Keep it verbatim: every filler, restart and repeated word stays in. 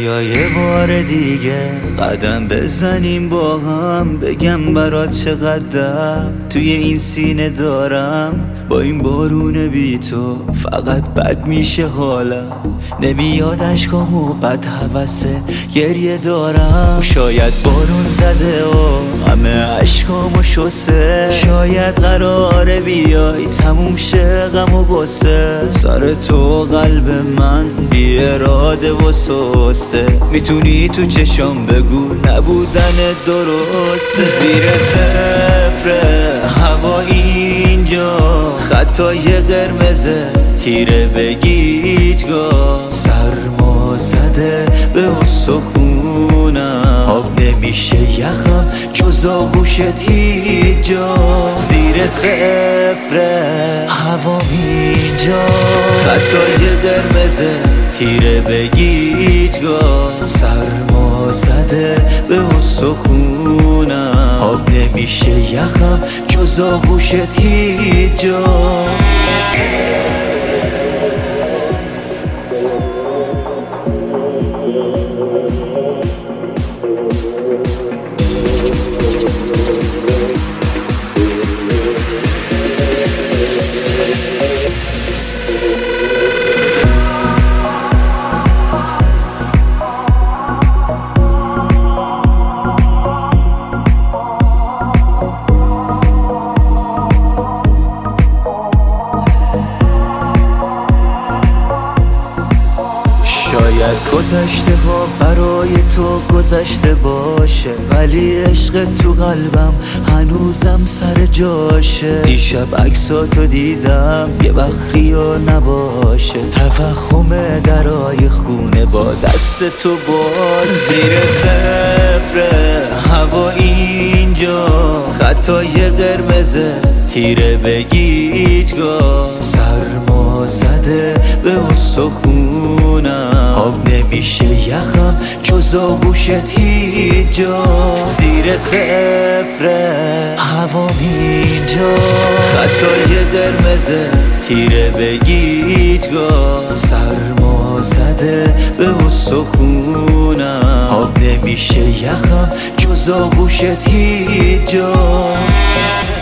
بیا یه بار دیگه قدم بزنیم با هم، بگم برات چقدر توی این سینه دارم. با این بارون بی تو فقط بد میشه حالم، نمیاد اشکام و بد حوثه گریه دارم. شاید بارون زده و همه اشکامو شسته، شاید قراره بیای تموم شه غم و غصه. سر تو قلب من بی اراده و سسته، میتونی تو چشام بگو نبودن درسته. زیر صفر هوا اینجا خطای قرمزه، تیره به گیجگاه سرما زده به استخونم. آب نمیشه یخم جز آغوشت هیچ جا. زیر صفر هوا اینجا خطای قرمزه، تیره به گیجگاه سرما زده به استخونم. آب نمیشه یخم جز آغوشت هیچ جا. شاید گذشته ها برای تو گذشته باشه، ولی عشق تو قلبم هنوزم سر جاشه. دیشب عکساتو دیدم یه وقت ریا نباشه، توهم درای خونه با دست تو باز. زیر صفر هوا اینجا خطای قرمزه، تیره به گیجگاه سرما زده به استخونم. آب نمیشه یخم جز آغوشت هیچ جا. زیر صفر هوا اینجا خطای قرمزه، تیره به گیجگاه سرما زده به استخونم. آب نمیشه یخم جز آغوشت هیچ جا.